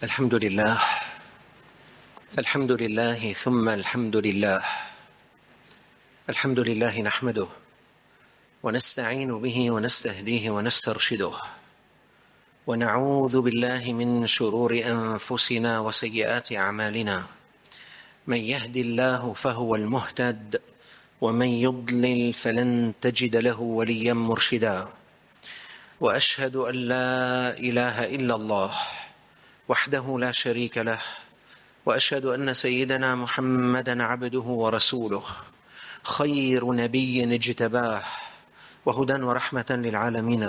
الحمد لله. الحمد لله ثم الحمد لله. الحمد لله نحمده ونستعين به ونستهديه ونسترشده، ونعوذ بالله من شرور أنفسنا وسيئات أعمالنا. من يهد الله فهو المهتد، ومن يضلل فلن تجد له وليا مرشدا. وأشهد أن لا إله إلا الله وحده لا شريك له، وأشهد أن سيدنا محمدًا عبده ورسوله، خير نبي اجتباه، وهدى ورحمة للعالمين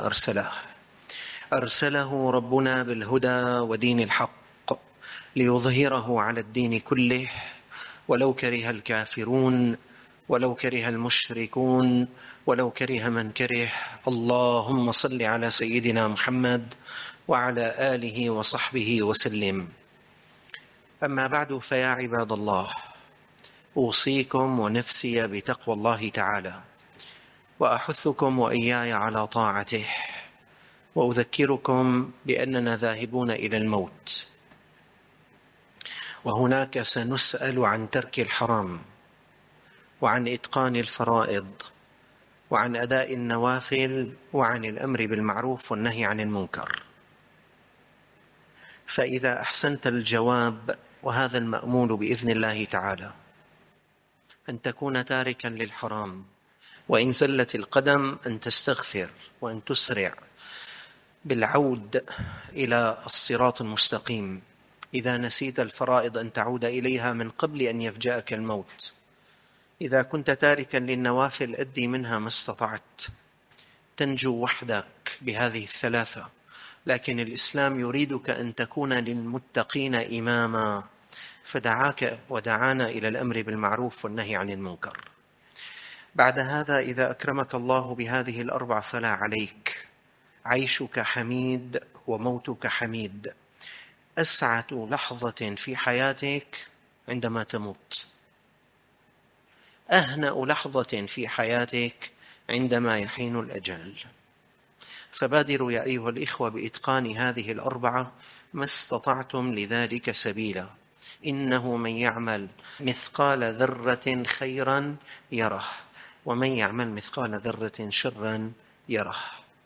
أرسله ربنا بالهدى ودين الحق ليظهره على الدين كله، ولو كره الكافرون، ولو كره المشركون، ولو كره من كره. اللهم صل على سيدنا محمد وعلى آله وصحبه وسلم. أما بعد، فيا عباد الله، أوصيكم ونفسي بتقوى الله تعالى، وأحثكم وإياي على طاعته، وأذكركم بأننا ذاهبون إلى الموت، وهناك سنسأل عن ترك الحرام، وعن إتقان الفرائض، وعن أداء النوافل، وعن الأمر بالمعروف والنهي عن المنكر. فإذا أحسنت الجواب، وهذا المأمول بإذن الله تعالى، أن تكون تاركا للحرام، وإن زلت القدم أن تستغفر وأن تسرع بالعود إلى الصراط المستقيم. إذا نسيت الفرائض أن تعود إليها من قبل أن يفجأك الموت. إذا كنت تاركا للنوافل أدي منها ما استطعت، تنجو وحدك بهذه الثلاثة. لكن الإسلام يريدك أن تكون للمتقين إماما، فدعاك ودعانا إلى الأمر بالمعروف والنهي عن المنكر. بعد هذا، إذا أكرمك الله بهذه الأربع فلا عليك، عيشك حميد وموتك حميد. أسعد لحظة في حياتك عندما تموت، أهنأ لحظة في حياتك عندما يحين الأجل. فبادروا يا أيها الإخوة بإتقان هذه الأربعة ما استطعتم لذلك سبيلا. إنه من يعمل مثقال ذرة خيرا يره، ومن يعمل مثقال ذرة شرا يره.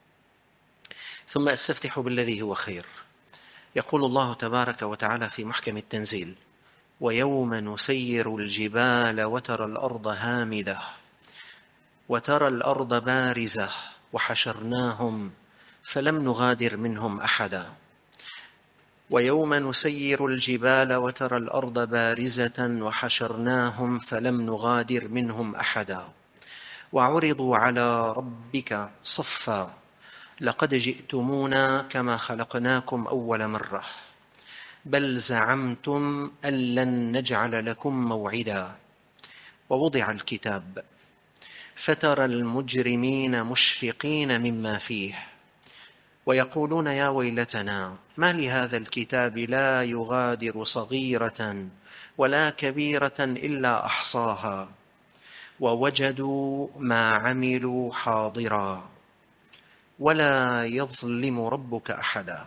ثم أستفتح بالذي هو خير. يقول الله تبارك وتعالى في محكم التنزيل: ويوم نسير الجبال وترى الأرض هامدة وترى الأرض بارزة وحشرناهم فلم نغادر منهم أحدا. ويوم نسير الجبال وترى الأرض بارزة وحشرناهم فلم نغادر منهم أحدا. وعرضوا على ربك صفا لقد جئتمونا كما خلقناكم أول مرة بل زعمتم أن لن نجعل لكم موعدا. ووضع الكتاب فترى المجرمين مشفقين مما فيه ويقولون يا ويلتنا ما لهذا الكتاب لا يغادر صغيرة ولا كبيرة إلا أحصاها ووجدوا ما عملوا حاضرا ولا يظلم ربك أحدا.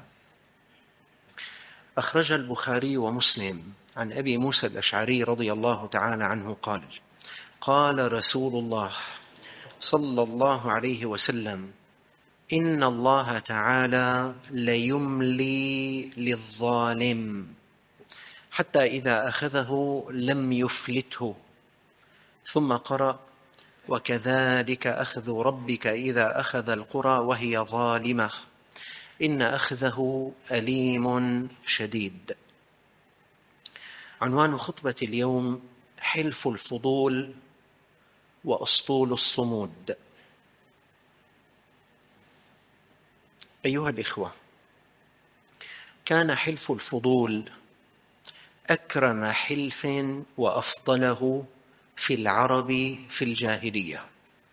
أخرج البخاري ومسلم عن أبي موسى الأشعري رضي الله تعالى عنه قال: قال رسول الله صلى الله عليه وسلم: إن الله تعالى ليملي للظالم حتى إذا أخذه لم يفلته. ثم قرأ: وكذلك أخذ ربك إذا أخذ القرى وهي ظالمة إن أخذه أليم شديد. عنوان خطبة اليوم: حلف الفضول وأسطول الصمود. أيها الإخوة، كان حلف الفضول أكرم حلف وأفضله في العرب في الجاهلية.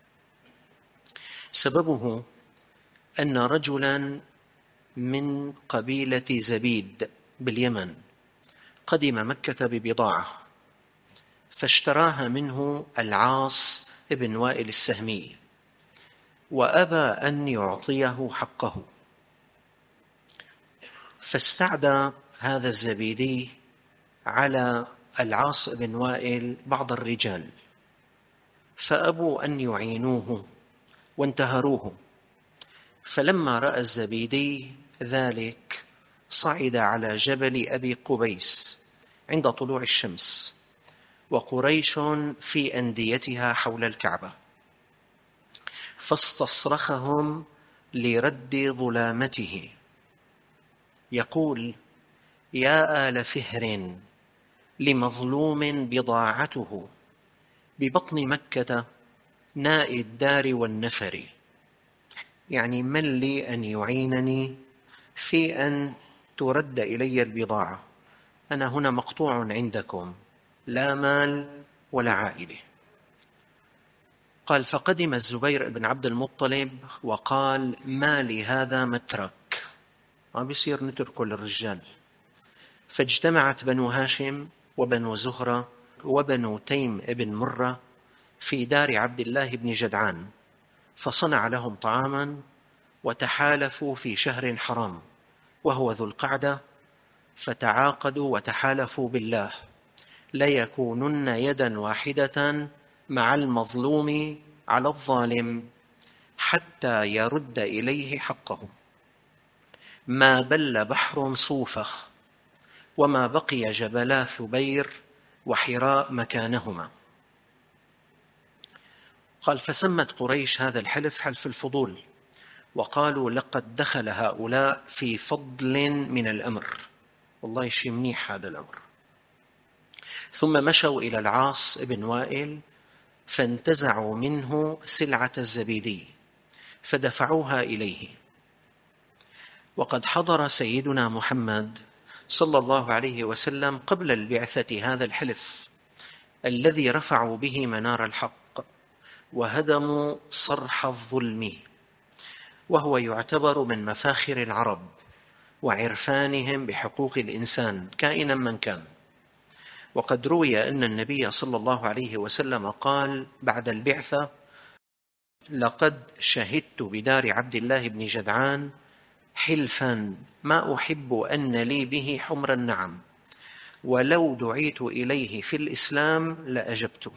سببه أن رجلا من قبيلة زبيد باليمن قدم مكة ببضاعة، فاشتراها منه العاص ابن وائل السهمي، وأبى أن يعطيه حقه، فاستعدى هذا الزبيدي على العاص بن وائل بعض الرجال، فأبوا أن يعينوه وانتهروه. فلما رأى الزبيدي ذلك صعد على جبل أبي قبيس عند طلوع الشمس، وقريش في أنديتها حول الكعبة، فاستصرخهم لرد ظلامته يقول: يا آل فهر لمظلوم بضاعته ببطن مكة ناء الدار والنفر. يعني من لي أن يعينني في أن ترد إلي البضاعة؟ أنا هنا مقطوع عندكم، لا مال ولا عائلة. قال: فقدم الزبير بن عبد المطلب وقال: ما لهذا مترك، ما بيصير نتركه للرجال. فاجتمعت بنو هاشم وبنو زهرة وبنو تيم بن مرة في دار عبد الله بن جدعان، فصنع لهم طعاما، وتحالفوا في شهر حرام وهو ذو القعدة، فتعاقدوا وتحالفوا بالله ليكونن يدا واحدة مع المظلوم على الظالم حتى يرد إليه حقه. ما بل بحر صوفة وما بقي جبلا ثبير وحراء مكانهما. قال: فسمت قريش هذا الحلف حلف الفضول، وقالوا: لقد دخل هؤلاء في فضل من الأمر، والله شيء منيح هذا الأمر. ثم مشوا إلى العاص بن وائل فانتزعوا منه سلعة الزبيدي فدفعوها إليه. وقد حضر سيدنا محمد صلى الله عليه وسلم قبل البعثة هذا الحلف الذي رفعوا به منار الحق وهدموا صرح الظلم، وهو يعتبر من مفاخر العرب وعرفانهم بحقوق الإنسان كائنا من كان. وقد روي أن النبي صلى الله عليه وسلم قال بعد البعثة: لقد شهدت بدار عبد الله بن جدعان حلفا ما أحب أن لي به حمر النعم، ولو دعيت إليه في الإسلام لأجبته.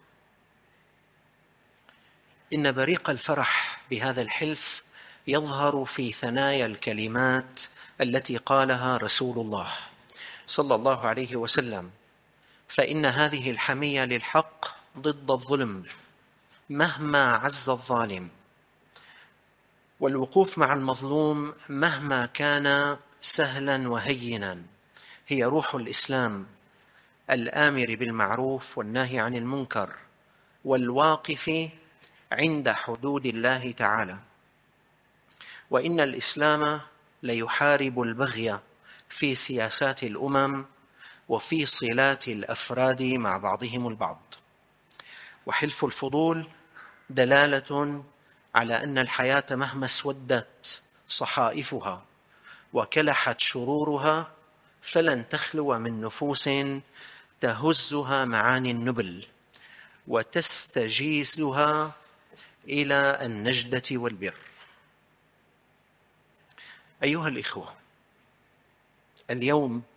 إن بريق الفرح بهذا الحلف يظهر في ثنايا الكلمات التي قالها رسول الله صلى الله عليه وسلم: فإن هذه الحمية للحق ضد الظلم مهما عز الظالم، والوقوف مع المظلوم مهما كان سهلا وهينا هي روح الإسلام الآمر بالمعروف والناهي عن المنكر والواقف عند حدود الله تعالى. وإن الإسلام ليحارب البغي في سياسات الأمم وفي صلات الأفراد مع بعضهم البعض. وحلف الفضول دلالة على أن الحياة مهما اسودت صحائفها وكلحت شرورها فلن تخلو من نفوس تهزها معاني النبل وتستجيزها إلى النجدة والبر. أيها الإخوة، اليوم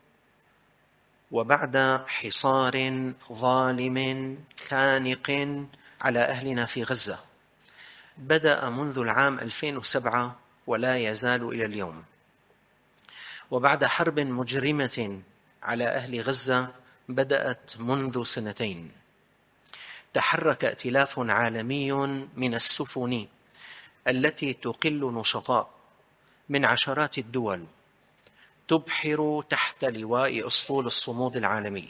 وبعد حصار ظالم خانق على أهلنا في غزة بدأ منذ العام 2007 ولا يزال إلى اليوم، وبعد حرب مجرمة على أهل غزة بدأت منذ 2 سنين، تحرك ائتلاف عالمي من السفن التي تقل نشطاء من عشرات الدول تبحر تحت لواء أسطول الصمود العالمي.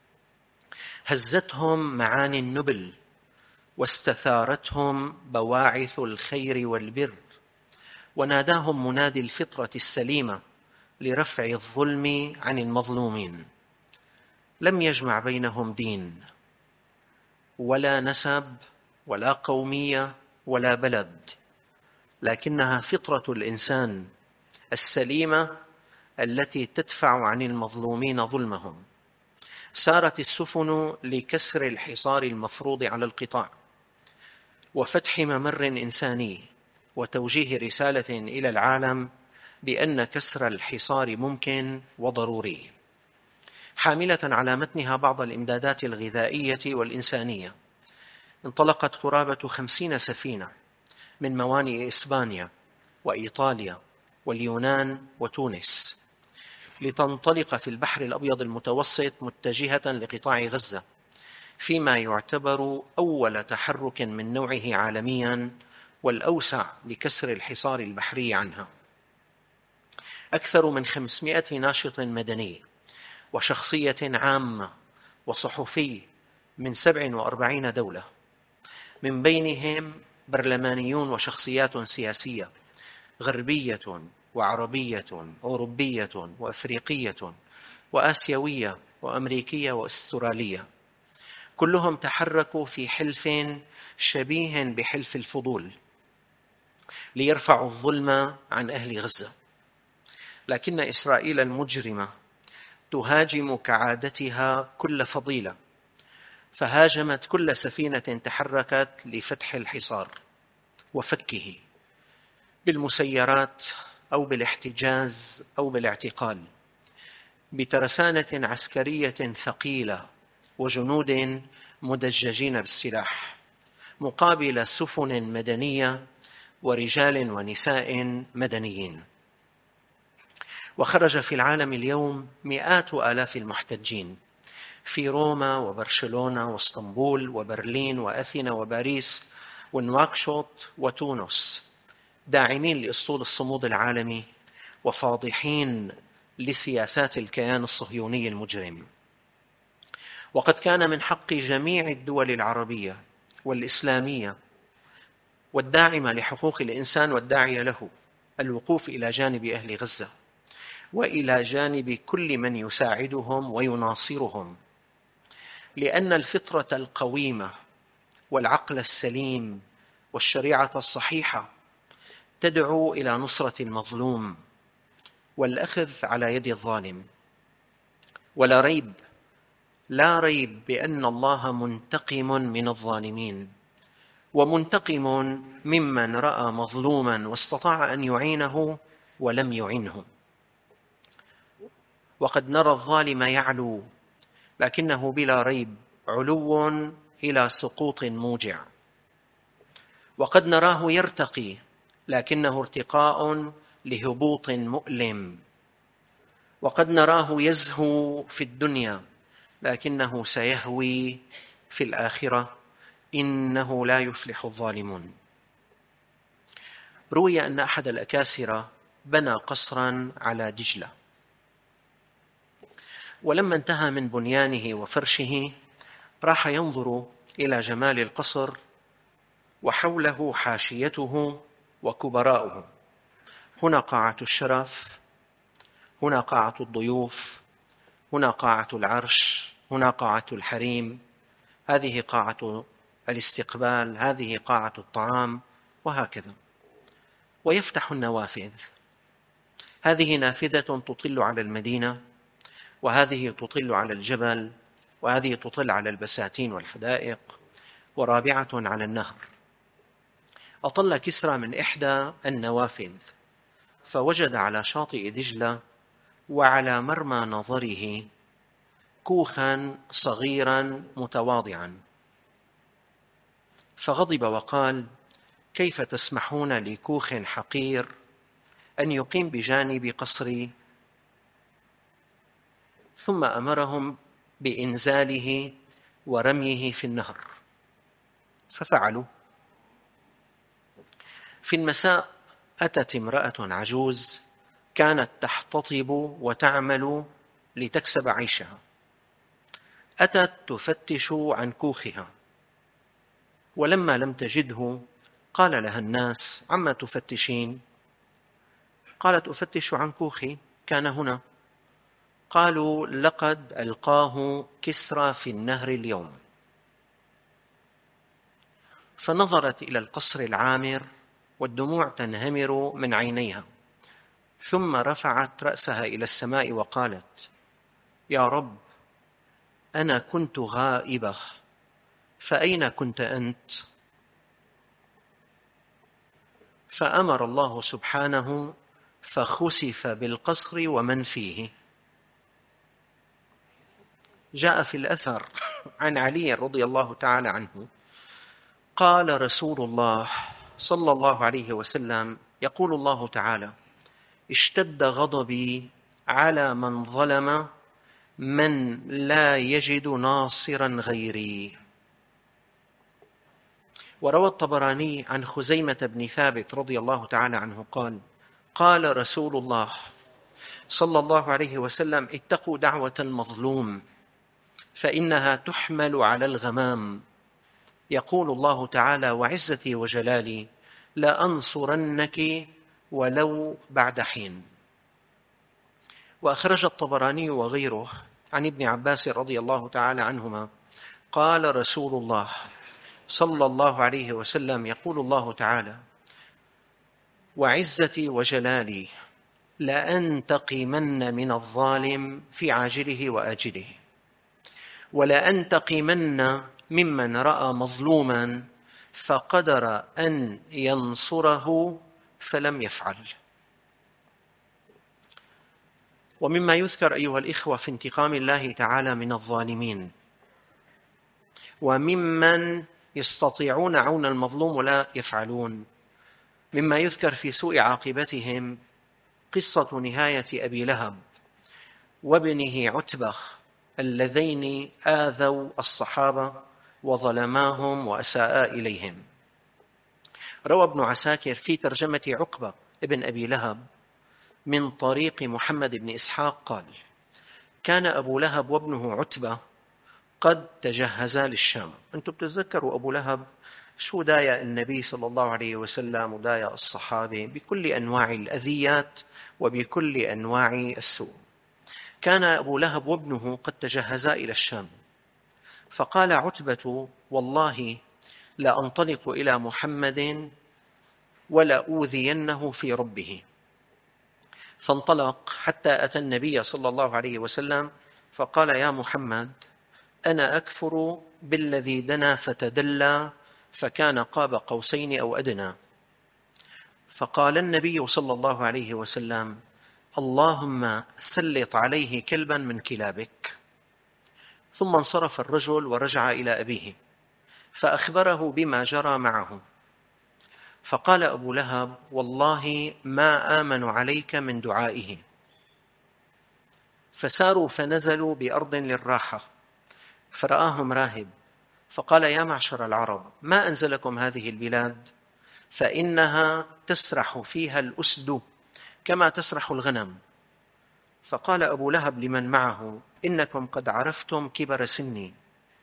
هزتهم معاني النبل واستثارتهم بواعث الخير والبر، وناداهم منادي الفطرة السليمة لرفع الظلم عن المظلومين. لم يجمع بينهم دين ولا نسب ولا قومية ولا بلد، لكنها فطرة الإنسان السليمة التي تدفع عن المظلومين ظلمهم. سارت السفن لكسر الحصار المفروض على القطاع وفتح ممر إنساني وتوجيه رسالة إلى العالم بأن كسر الحصار ممكن وضروري، حاملة على متنها بعض الإمدادات الغذائية والإنسانية. انطلقت قرابة 50 سفينة من موانئ إسبانيا وإيطاليا واليونان وتونس لتنطلق في البحر الأبيض المتوسط متجهة لقطاع غزة، فيما يعتبر أول تحرك من نوعه عالميا والأوسع لكسر الحصار البحري عنها. أكثر من 500 ناشط مدني وشخصية عامة وصحفي من 47 دولة، من بينهم برلمانيون وشخصيات سياسية غربية وعربية أوروبية وأفريقية وآسيوية وأمريكية وأسترالية، كلهم تحركوا في حلف شبيه بحلف الفضول ليرفعوا الظلم عن أهل غزة. لكن إسرائيل المجرمة تهاجم كعادتها كل فضيلة، فهاجمت كل سفينة تحركت لفتح الحصار وفكه بالمسيرات أو بالاحتجاز أو بالاعتقال، بترسانة عسكرية ثقيلة وجنود مدججين بالسلاح، مقابل سفن مدنية ورجال ونساء مدنيين. وخرج في العالم اليوم مئات آلاف المحتجين في روما وبرشلونة واسطنبول وبرلين وأثينا وباريس ونواكشوط وتونس، داعمين لأسطول الصمود العالمي وفاضحين لسياسات الكيان الصهيوني المجرم. وقد كان من حق جميع الدول العربية والإسلامية والداعمة لحقوق الإنسان والداعية له الوقوف إلى جانب أهل غزة وإلى جانب كل من يساعدهم ويناصرهم، لأن الفطرة القويمة والعقل السليم والشريعة الصحيحة تدعو إلى نصرة المظلوم والأخذ على يد الظالم. لا ريب بأن الله منتقم من الظالمين ومنتقم ممن رأى مظلوما واستطاع أن يعينه ولم يعنه. وقد نرى الظالم يعلو، لكنه بلا ريب علو إلى سقوط موجع، وقد نراه يرتقي، لكنه ارتقاء لهبوط مؤلم، وقد نراه يزهو في الدنيا، لكنه سيهوي في الآخرة، إنه لا يفلح الظالمون. روي أن أحد الأكاسرة بنى قصرا على دجلة، ولما انتهى من بنيانه وفرشه راح ينظر إلى جمال القصر، وحوله حاشيته وكبراؤه، هنا قاعة الشرف، هنا قاعة الضيوف، هنا قاعة العرش، هنا قاعة الحريم، هذه قاعة الاستقبال، هذه قاعة الطعام، وهكذا. ويفتح النوافذ، هذه نافذة تطل على المدينة، وهذه تطل على الجبل، وهذه تطل على البساتين والحدائق، ورابعة على النهر. أطل كسرى من إحدى النوافذ فوجد على شاطئ دجلة وعلى مرمى نظره كوخا صغيرا متواضعا، فغضب وقال: كيف تسمحون لكوخ حقير أن يقيم بجانب قصري؟ ثم أمرهم بإنزاله ورميه في النهر، ففعلوا. في المساء أتت امرأة عجوز كانت تحتطب وتعمل لتكسب عيشها، أتت تفتش عن كوخها، ولما لم تجده قال لها الناس: عما تفتشين؟ قالت: أفتش عن كوخي، كان هنا. قالوا: لقد ألقاه كسرى في النهر اليوم. فنظرت إلى القصر العامر والدموع تنهمر من عينيها، ثم رفعت رأسها إلى السماء وقالت: يا رب، أنا كنت غائبة، فأين كنت أنت؟ فأمر الله سبحانه فخسف بالقصر ومن فيه. جاء في الأثر عن علي رضي الله تعالى عنه قال رسول الله صلى الله عليه وسلم: يقول الله تعالى: اشتد غضبي على من ظلم من لا يجد ناصرا غيري. وروى الطبراني عن خزيمة بن ثابت رضي الله تعالى عنه قال: قال رسول الله صلى الله عليه وسلم: اتقوا دعوة المظلوم فإنها تحمل على الغمام. يقول الله تعالى: وعزتي وجلالي لأنصرنك ولو بعد حين. وأخرج الطبراني وغيره عن ابن عباس رضي الله تعالى عنهما قال رسول الله صلى الله عليه وسلم: يقول الله تعالى: وعزتي وجلالي لأنتقمن من الظالم في عاجله وآجله، ولأنتقمن ممن رأى مظلوما فقدر أن ينصره فلم يفعل. ومما يذكر أيها الإخوة في انتقام الله تعالى من الظالمين وممن يستطيعون عون المظلوم ولا يفعلون، مما يذكر في سوء عاقبتهم قصة نهاية أبي لهب وابنه عتبة اللذين آذوا الصحابة وظلماهم وأساء إليهم. روى ابن عساكر في ترجمة عقبة ابن أبي لهب من طريق محمد بن إسحاق قال: كان أبو لهب وابنه عتبة قد تجهزا للشام. أنتم بتتذكروا أبو لهب شو دايا النبي صلى الله عليه وسلم ودايا الصحابة بكل أنواع الأذيات وبكل أنواع السوء. كان أبو لهب وابنه قد تجهزا إلى الشام، فقال عتبة: والله لأنطلق إلى محمد ولأوذينه في ربه. فانطلق حتى أتى النبي صلى الله عليه وسلم فقال: يا محمد، أنا أكفر بالذي دنا فتدلى فكان قاب قوسين أو أدنى. فقال النبي صلى الله عليه وسلم: اللهم سلط عليه كلبا من كلابك. ثم انصرف الرجل ورجع إلى أبيه فأخبره بما جرى معه. فقال أبو لهب: والله ما آمن عليك من دعائه. فساروا فنزلوا بأرض للراحة، فرآهم راهب فقال: يا معشر العرب، ما أنزلكم هذه البلاد؟ فإنها تسرح فيها الأسد كما تسرح الغنم. فقال أبو لهب لمن معه: إنكم قد عرفتم كبر سني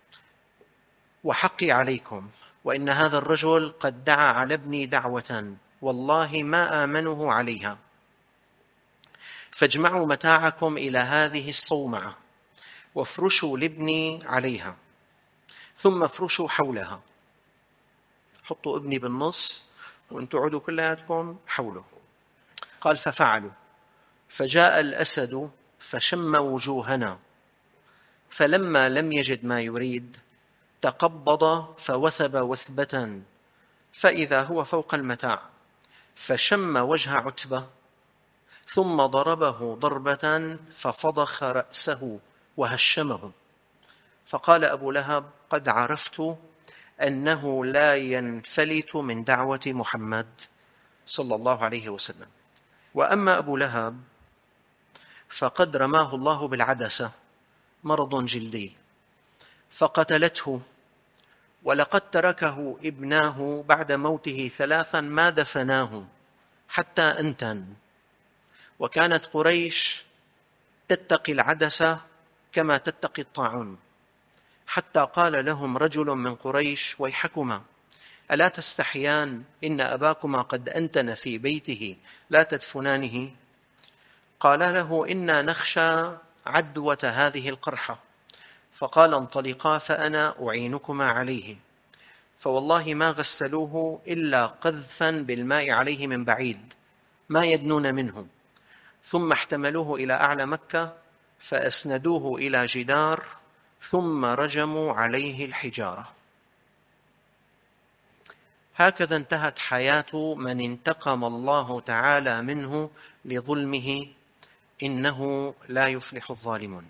وحقي عليكم، وإن هذا الرجل قد دعا على ابني دعوة والله ما آمنه عليها، فاجمعوا متاعكم إلى هذه الصومعة وافرشوا لابني عليها، ثم افرشوا حولها. حطوا ابني بالنص وانتم عدوا كلياتكم حوله. قال: ففعلوا، فجاء الأسد فشم وجوهنا، فلما لم يجد ما يريد تقبض فوثب وثبة فإذا هو فوق المتاع، فشم وجه عتبة ثم ضربه ضربة ففضخ رأسه وهشمه. فقال أبو لهب: قد عرفت أنه لا ينفلت من دعوة محمد صلى الله عليه وسلم. وأما أبو لهب فقد رماه الله بالعدسة، مرض جلدي، فقتلته، ولقد تركه ابناه بعد موته 3 ما دفناه حتى أنتن. وكانت قريش تتقي العدسة كما تتقي الطاعون، حتى قال لهم رجل من قريش: ويحكما، ألا تستحيان؟ إن أباكما قد أنتن في بيته لا تدفنانه. قال له: إنا نخشى عدوة هذه القرحة. فقال: انطلقا فأنا أعينكما عليه. فوالله ما غسلوه إلا قذفا بالماء عليه من بعيد ما يدنون منه، ثم احتملوه إلى أعلى مكة فأسندوه إلى جدار ثم رجموا عليه الحجارة. هكذا انتهت حياة من انتقم الله تعالى منه لظلمه، إنه لا يفلح الظالمون.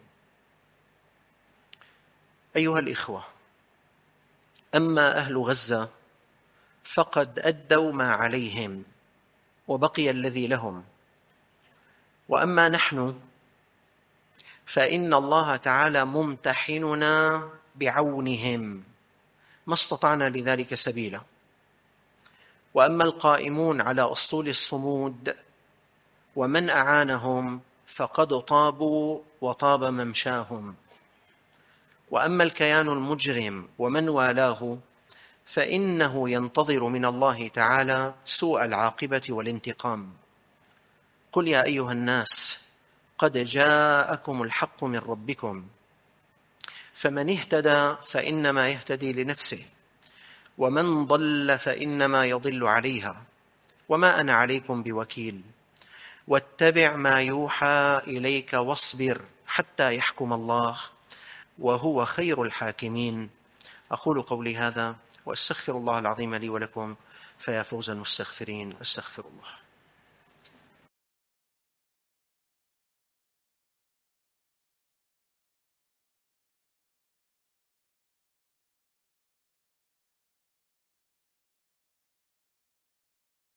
أيها الإخوة، أما أهل غزة فقد أدوا ما عليهم وبقي الذي لهم، وأما نحن فإن الله تعالى ممتحننا بعونهم ما استطعنا لذلك سبيلا. وأما القائمون على أسطول الصمود ومن أعانهم فقد طابوا وطاب ممشاهم. وأما الكيان المجرم ومن والاه فإنه ينتظر من الله تعالى سوء العاقبة والانتقام. قل يا أيها الناس قد جاءكم الحق من ربكم، فمن اهتدى فإنما يهتدي لنفسه، ومن ضل فإنما يضل عليها، وما أنا عليكم بوكيل. واتبع ما يوحى إليك واصبر حتى يحكم الله وهو خير الحاكمين. أقول قولي هذا وأستغفر الله العظيم لي ولكم، فيا فوز المستغفرين. أستغفر الله.